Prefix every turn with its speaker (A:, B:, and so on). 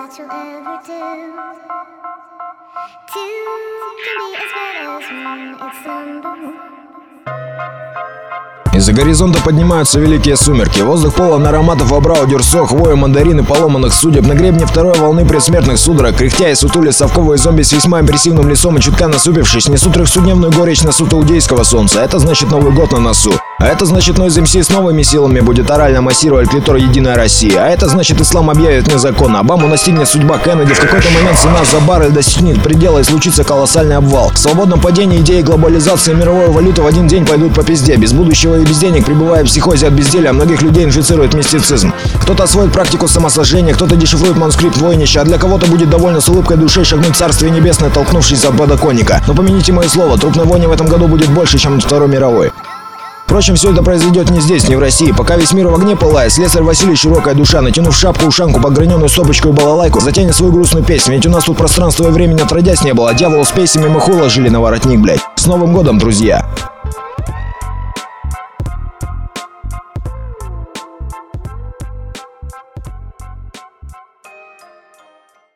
A: that you'll ever do. Two can be as bad as one. It's number one.
B: Из-за горизонта поднимаются великие сумерки. Воздух полон ароматов абрау дюрсо, хвои, мандарины, поломанных судеб. На гребне второй волны предсмертных судорог, кряхтя и сутули совковые зомби с весьма импрессивным лицом и чутка насупившись, несут трехсудневную горечь на суд иудейского солнца. Это значит Новый год на носу. А это значит Noise MC с новыми силами будет орально массировать клитор «Единая Россия». А это значит ислам объявит вне закона. Обаму настигнет судьба Кеннеди. В какой-то момент цена за баррель достигнет предела и случится колоссальный обвал. В свободном падении идеи глобализации мировой валюты в один день пойдут по пизде. Без будущего и без денег, пребывая в психозе от безделия, многих людей инфицирует мистицизм. Кто-то освоит практику самосожжения, кто-то дешифрует манускрипт войнища, а для кого-то будет довольно с улыбкой души шагнуть в Царствие Небесное, толкнувшись от подоконника. Но помяните мое слово, трупной вони в этом году будет больше, чем Второй мировой. Впрочем, все это произойдет не здесь, не в России. Пока весь мир в огне пылает, слесарь Василий Широкая душа, натянув шапку-ушанку под граненую стопочку и балалайку, затянет свою грустную песню. Ведь у нас тут пространства и времени отродясь не было. Дьяволу с песнями маху ложили на воротник, блять. С Новым годом, друзья!